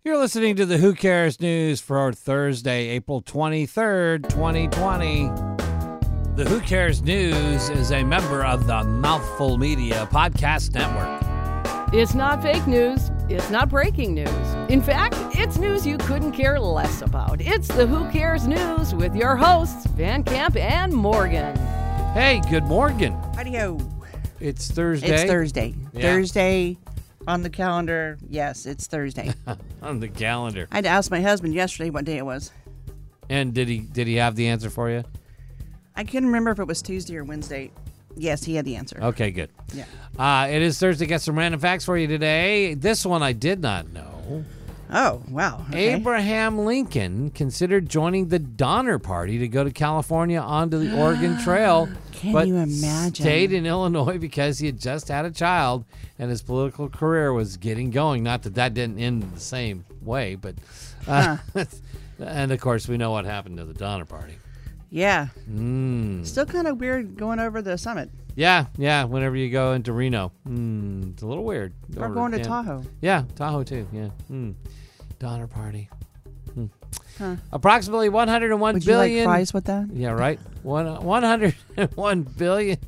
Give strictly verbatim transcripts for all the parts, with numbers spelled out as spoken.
You're listening to the Who Cares News for Thursday, April twenty-third, twenty twenty. The Who Cares News is a member of the Mouthful Media Podcast Network. It's not fake news. It's not breaking news. In fact, it's news you couldn't care less about. It's the Who Cares News with your hosts, Van Camp and Morgan. Hey, good morning. Howdy-ho. It's Thursday. It's Thursday. Yeah. Thursday on the calendar. Yes, it's Thursday. On the calendar. I had to ask my husband yesterday what day it was. And did he did he have the answer for you? I couldn't remember if it was Tuesday or Wednesday. Yes, he had the answer. Okay, good. Yeah. Uh, it is Thursday. Got some random facts for you today. This one I did not know. Oh, wow. Okay. Abraham Lincoln considered joining the Donner Party to go to California onto the Oregon Trail. Can but you imagine? Stayed in Illinois because he had just had a child and his political career was getting going. Not that that didn't end the same way, but uh, huh. And of course we know what happened to the Donner Party. Yeah. Mm. Still kind of weird going over the summit. Yeah, yeah. Whenever you go into Reno, mm, it's a little weird. Or Or, going to yeah. Tahoe. Yeah, Tahoe too. Yeah. Mm. Donner Party. Mm. Huh. Approximately one hundred one Would billion. you like fries with that? Yeah, right. One one hundred one billion.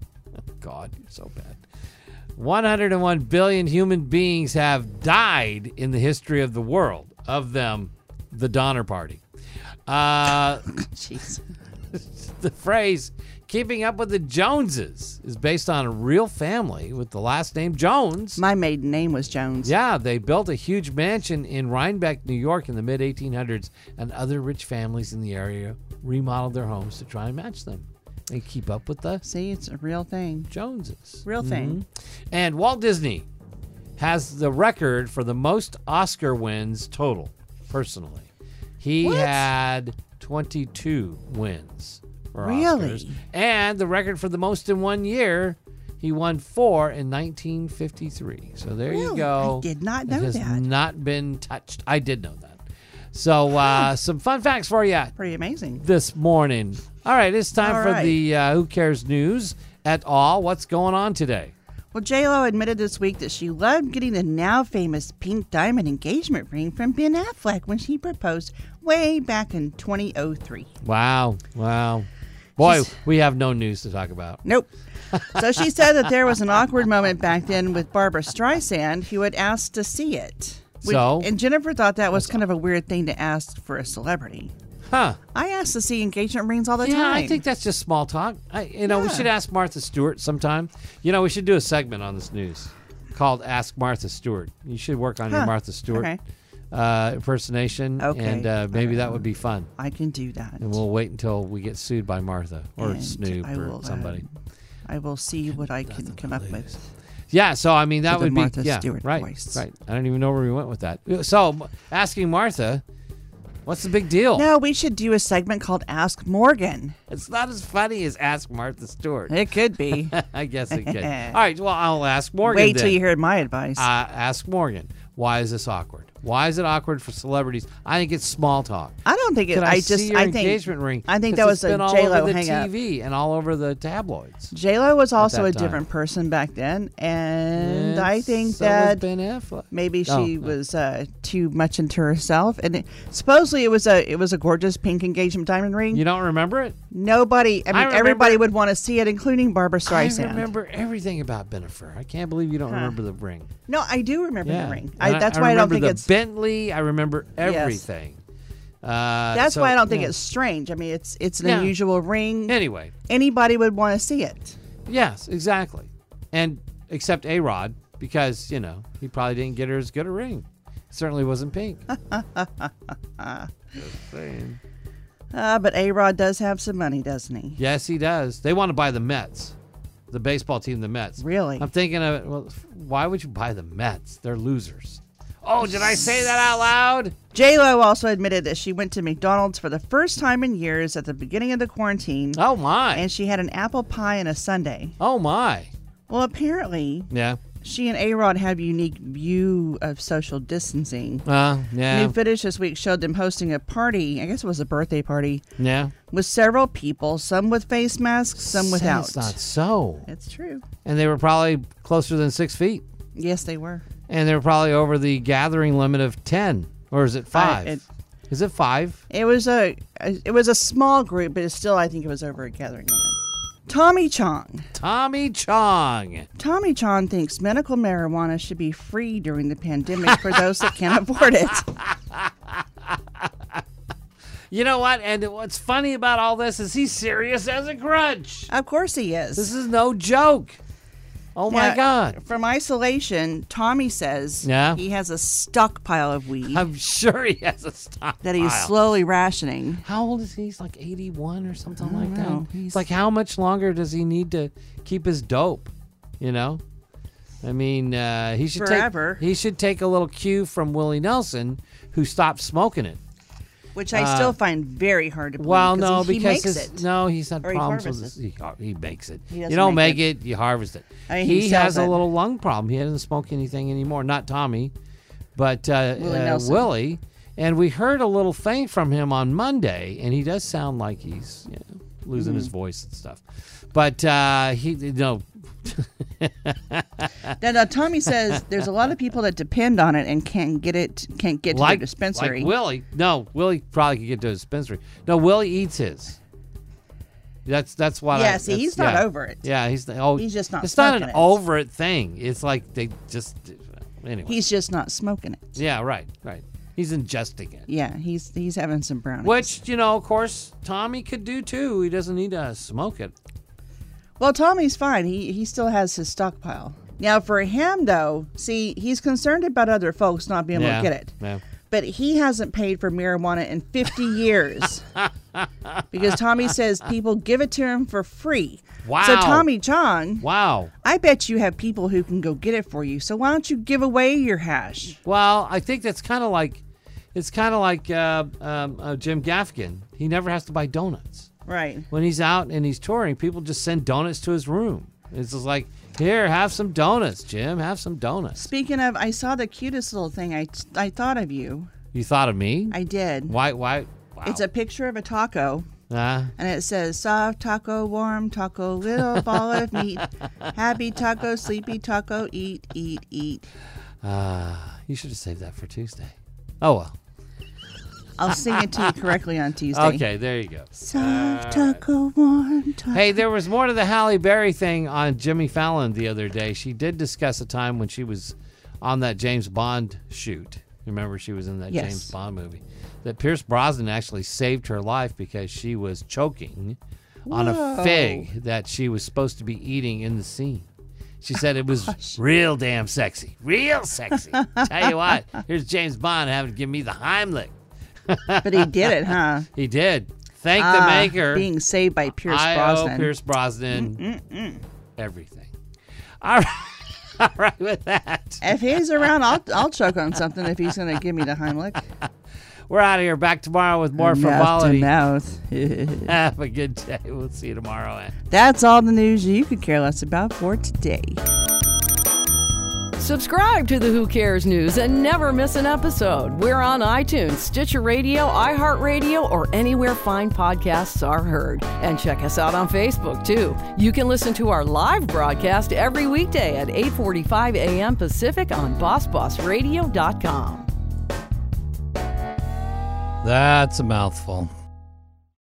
God, you're so bad. One hundred one billion human beings have died in the history of the world. Of them, the Donner Party. Uh, Jeez. The phrase "keeping up with the Joneses" is based on a real family with the last name Jones. My maiden name was Jones. Yeah, they built a huge mansion in Rhinebeck, New York in the mid eighteen hundreds, and other rich families in the area remodeled their homes to try and match them and keep up with the See, it's a real thing. Joneses. Real thing. Mhm. And Walt Disney has the record for the most Oscar wins total, personally. He What? had twenty-two wins for Really? Oscars. And the record for the most in one year, he won four in nineteen fifty-three. So there you Really? go. I did not It know has that. not been touched. I did know that. So uh, some fun facts for you Pretty amazing. this morning. All right, it's time All for right. the uh, Who Cares News at all. What's going on today? Well, J-Lo admitted this week that she loved getting the now famous pink diamond engagement ring from Ben Affleck when she proposed way back in two thousand three. Wow, wow. Boy, She's- we have no news to talk about. Nope. So she said that there was an awkward moment back then with Barbara Streisand, who had asked to see it. Which- So? And Jennifer thought that was kind of a weird thing to ask for a celebrity. Huh. I asked to see engagement rings all the Yeah, time. I think that's just small talk. I, you know, we Yeah. should ask Martha Stewart sometime. You know, we should do a segment on this news called Ask Martha Stewart. You should work on your Huh. Martha Stewart Okay. uh, impersonation, Okay. and uh, maybe that would be fun. I can do that. And we'll wait until we get sued by Martha or And Snoop I or will, uh, somebody. I will see what I can Nothing come but up ladies. with. Yeah, so I mean that With would the be Martha yeah, Stewart right, voice. right. I don't even know where we went with that. So asking Martha, what's the big deal? No, we should do a segment called Ask Morgan. It's not as funny as Ask Martha Stewart. It could be. I guess it could. All right, well I'll ask Morgan. Wait till then. you hear my advice. Uh, ask Morgan. Why is this awkward? Why is it awkward for celebrities? I think it's small talk. I don't think it. Can I, I see just. your I think. engagement ring? I think 'Cause that was it's a been all J Lo over the hang up. T V and all over the tabloids. J Lo was also that a time. different person back then, and And I think so was that Ben Affleck. maybe she Oh, no. was uh, too much into herself. And it, supposedly it was a it was a gorgeous pink engagement diamond ring. You don't remember it? Nobody. I mean, remember- everybody would want to see it, including Barbara Streisand. I remember everything about Bennifer. I can't believe you don't Huh. remember the ring. No, I do remember Yeah. the ring. And I, that's why I don't remember think the it's. Bentley. I remember everything. Uh, That's so, why I don't think yeah. it's strange. I mean, it's it's an Yeah. unusual ring. Anyway, Anybody would want to see it. yes, exactly. And except A-Rod, because, you know, he probably didn't get her as good a ring. It certainly wasn't pink. Just saying. Uh, but A-Rod does have some money, doesn't he? Yes, he does. They want to buy the Mets, the baseball team, the Mets. Really? I'm thinking of it. Well, why would you buy the Mets? They're losers. Oh, did I say that out loud? J-Lo also admitted that she went to McDonald's for the first time in years at the beginning of the quarantine, Oh, my. and she had an apple pie and a sundae. Oh, my. Well, apparently, Yeah. she and A-Rod have a unique view of social distancing. Uh, yeah. New footage this week showed them hosting a party, I guess it was a birthday party, Yeah. with several people, some with face masks, some Say without. It's not so. It's true. And they were probably closer than six feet. Yes, they were. And they're probably over the gathering limit of ten. Or is it five? Uh, it, is it five? It was a it was a small group, but it's still, I think it was over a gathering limit. Tommy Chong. Tommy Chong. Tommy Chong thinks medical marijuana should be free during the pandemic for those that can't afford it. You know what? And what's funny about all this is he's serious as a grudge. Of course he is. This is no joke. Oh, my Now, God. From isolation, Tommy says Yeah? he has a stockpile of weed I'm sure he has a stockpile. that he's slowly rationing. How old is he? He's like eighty-one or something I like don't know. that. He's- It's like, how much longer does he need to keep his dope? You know? I mean, uh, he should Forever. take he should take a little cue from Willie Nelson, who stopped smoking it. Which I Uh, still find very hard to believe. Well, no, he, he because makes his, it. no, he's had Or he problems with harvests his. He, har- he makes it. He You doesn't don't make make it. you harvest it. I mean, he he sells has a it. little lung problem. He doesn't smoke anything anymore. Not Tommy, but uh, Willie uh, Nelson. Willie. And we heard a little thing from him on Monday, and he does sound like he's you know, losing his voice and stuff. But uh, he, you know. Now, now, Tommy says there's a lot of people that depend on it and can't get it, can't get to like, the dispensary. Like Willie. No, Willie probably could get to a dispensary. No, Willie eats his. That's that's what. Yeah, I, see, that's- he's not yeah. over it. Yeah, he's oh, He's just not It's not an smoking it. over it thing. It's like they just anyway. He's just not smoking it. yeah, right, right. He's ingesting it, Yeah, he's he's having some brownies. which you know, of course, Tommy could do too. He doesn't need to smoke it. Well, Tommy's fine. He he still has his stockpile. Now, for him, though, see, he's concerned about other folks not being yeah, able to get it. Yeah. But he hasn't paid for marijuana in fifty years. Because Tommy says people give it to him for free. Wow. So, Tommy Chong, Wow. I bet you have people who can go get it for you. So, why don't you give away your hash? Well, I think that's kind of like, it's kind of like uh, um, uh, Jim Gaffigan. He never has to buy donuts. Right. When he's out and he's touring, people just send donuts to his room. It's just like, here, have some donuts, Jim. Have some donuts. Speaking of, I saw the cutest little thing. I, I thought of you. You thought of me? I did. Why? Why? Wow. It's a picture of a taco. Uh, And it says, soft taco, warm taco, little ball of meat. Happy taco, sleepy taco, eat, eat, eat. uh, you should have saved that for Tuesday. Oh, well. I'll sing it to you correctly on Tuesday. Okay, there you go. Soft taco, warm taco. Hey, there was more to the Halle Berry thing on Jimmy Fallon the other day. She did discuss a time when she was on that James Bond shoot. Remember, she was in that Yes. James Bond movie. That Pierce Brosnan actually saved her life because she was choking on a Whoa. fig that she was supposed to be eating in the scene. She said it was real damn sexy. Real sexy. Tell you what, here's James Bond having to give me the Heimlich. But he did it, huh? He did. Thank the Ah, maker. Being saved by Pierce I Brosnan. owe Pierce Brosnan everything. All right. All right with that. If he's around, I'll I'll choke on something if he's going to give me the Heimlich. We're out of here. Back tomorrow with more Mouth to frivolity. mouth. Have a good day. We'll see you tomorrow. And That's all the news you could care less about for today. Subscribe to the Who Cares News and never miss an episode. We're on iTunes, Stitcher Radio, iHeartRadio, or anywhere fine podcasts are heard. And check us out on Facebook, too. You can listen to our live broadcast every weekday at eight forty-five a.m. Pacific on boss boss radio dot com. that's a mouthful.